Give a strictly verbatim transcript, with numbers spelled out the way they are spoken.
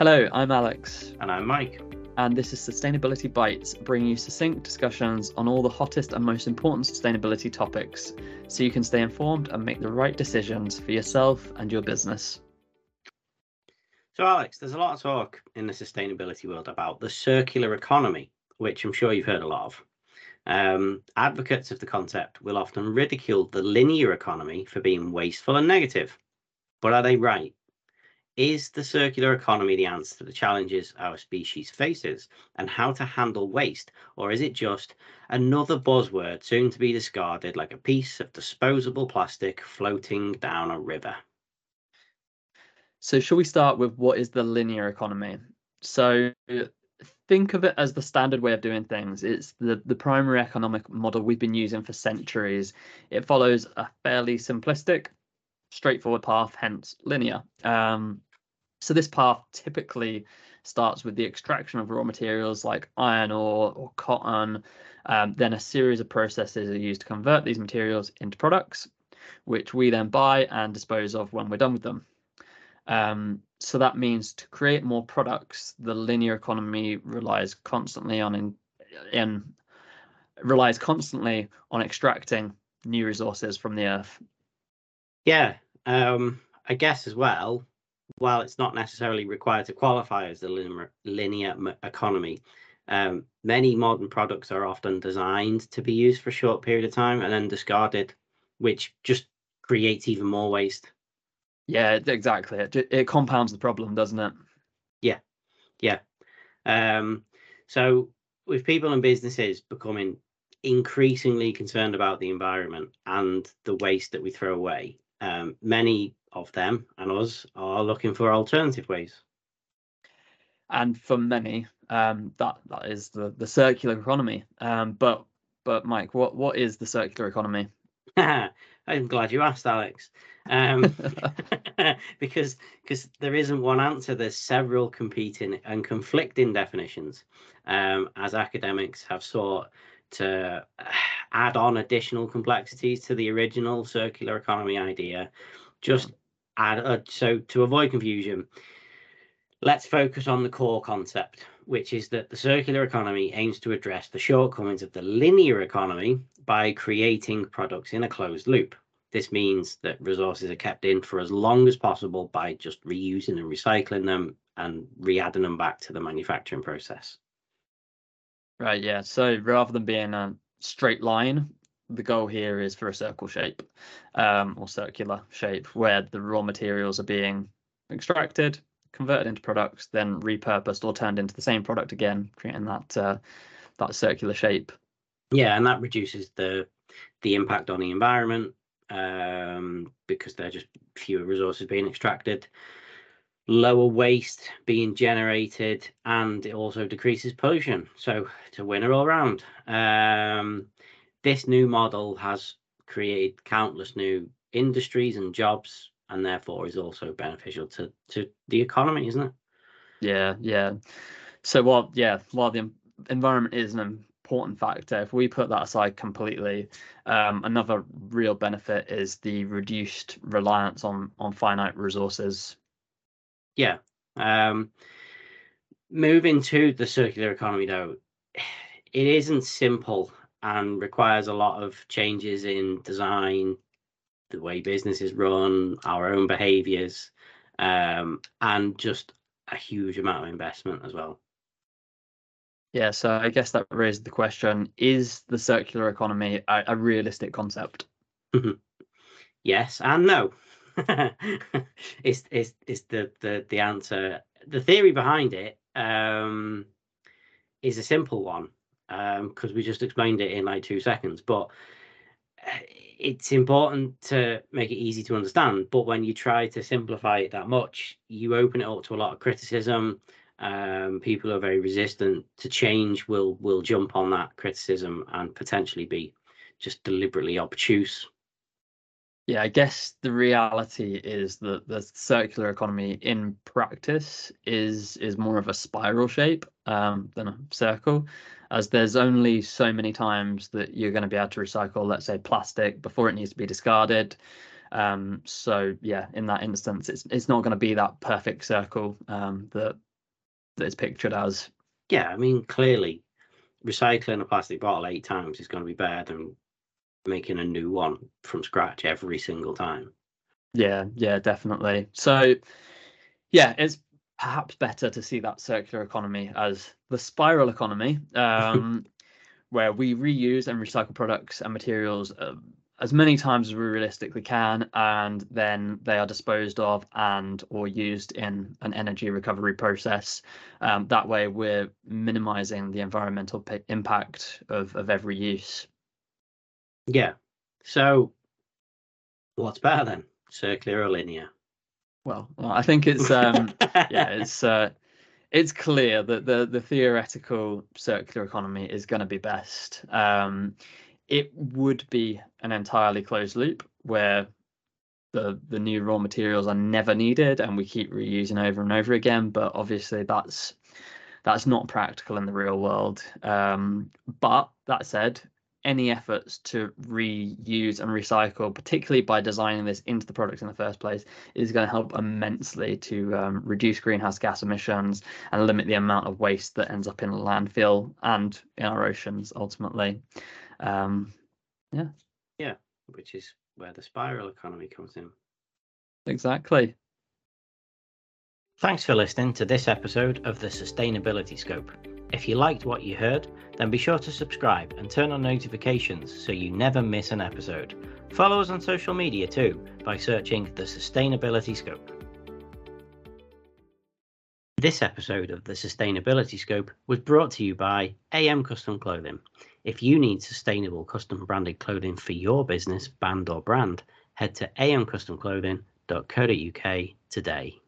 Hello, I'm Alex. And I'm Mike. And this is Sustainability Bites, bringing you succinct discussions on all the hottest and most important sustainability topics, so you can stay informed and make the right decisions for yourself and your business. So, Alex, there's a lot of talk in the sustainability world about the circular economy, which I'm sure you've heard a lot of. Um, advocates of the concept will often ridicule the linear economy for being wasteful and negative. But are they right? Is the circular economy the answer to the challenges our species faces and how to handle waste? Or is it just another buzzword soon to be discarded like a piece of disposable plastic floating down a river? So shall we start with what is the linear economy? So think of it as the standard way of doing things. It's the, the primary economic model we've been using for centuries. It follows a fairly simplistic, straightforward path, hence linear. Um, so this path typically starts with the extraction of raw materials like iron ore or cotton. Um, then a series of processes are used to convert these materials into products, which we then buy and dispose of when we're done with them. Um, so that means to create more products, the linear economy relies constantly on in, in relies constantly on extracting new resources from the earth. Yeah, um, I guess as well, while it's not necessarily required to qualify as the linear, linear economy, um, many modern products are often designed to be used for a short period of time and then discarded, which just creates even more waste. Yeah, exactly. It, it compounds the problem, doesn't it? Yeah, yeah. Um, so with people and businesses becoming increasingly concerned about the environment and the waste that we throw away, um, many of them and us are looking for alternative ways. And for many, um, that that is the the circular economy. Um, but but Mike, what what is the circular economy? I'm glad you asked, Alex. Um, because because there isn't one answer. There's several competing and conflicting definitions, um, as academics have sought to add on additional complexities to the original circular economy idea. Just add uh, so to avoid confusion, let's focus on the core concept, which is that the circular economy aims to address the shortcomings of the linear economy by creating products in a closed loop. This means that resources are kept in for as long as possible by just reusing and recycling them and re-adding them back to the manufacturing process. Right, yeah. So rather than being a straight line, the goal here is for a circle shape, um, or circular shape, where the raw materials are being extracted, converted into products, then repurposed or turned into the same product again, creating that uh, that circular shape. Yeah, and that reduces the the impact on the environment, um, because there are just fewer resources being extracted, lower waste being generated, and it also decreases pollution. So it's a winner all around. Um, this new model has created countless new industries and jobs, and therefore is also beneficial to to the economy, isn't it? Yeah, yeah. So while yeah, while the environment is an important factor, if we put that aside completely, um, another real benefit is the reduced reliance on on finite resources. Yeah. Um, moving to the circular economy, though, it isn't simple and requires a lot of changes in design, the way businesses run, our own behaviors, um, and just a huge amount of investment as well. Yeah, so I guess that raises the question, is the circular economy a, a realistic concept? Yes and no. is is is the, the the answer. The theory behind it um, is a simple one, because um, we just explained it in like two seconds. But it's important to make it easy to understand. But when you try to simplify it that much, you open it up to a lot of criticism. Um, people are very resistant to change. Will will jump on that criticism and potentially be just deliberately obtuse. Yeah, I guess the reality is that the circular economy in practice is is more of a spiral shape um, than a circle, as there's only so many times that you're going to be able to recycle, let's say, plastic before it needs to be discarded. Um, so yeah, in that instance, it's it's not going to be that perfect circle um, that that it's pictured as. Yeah, I mean, clearly, recycling a plastic bottle eight times is going to be better than making a new one from scratch every single time. Yeah, yeah, definitely. So, yeah, it's perhaps better to see that circular economy as the spiral economy, um, where we reuse and recycle products and materials uh, as many times as we realistically can, and then they are disposed of and or used in an energy recovery process. Um, that way, we're minimizing the environmental p- impact of, of every use. Yeah. So, what's better then, circular or linear? Well, well I think it's um, yeah, it's uh, it's clear that the the theoretical circular economy is going to be best. Um, it would be an entirely closed loop where the the new raw materials are never needed and we keep reusing over and over again. But obviously, that's that's not practical in the real world. Um, but that said, any efforts to reuse and recycle, particularly by designing this into the product in the first place, is going to help immensely to um, reduce greenhouse gas emissions and limit the amount of waste that ends up in a landfill and in our oceans ultimately. Um, yeah. Yeah, which is where the spiral economy comes in. Exactly. Thanks for listening to this episode of the Sustainability Scope. If you liked what you heard, then be sure to subscribe and turn on notifications so you never miss an episode. Follow us on social media too by searching the Sustainability Scope. This episode of the Sustainability Scope was brought to you by A M Custom Clothing. If you need sustainable custom branded clothing for your business, band or brand, head to a m custom clothing dot co dot u k today.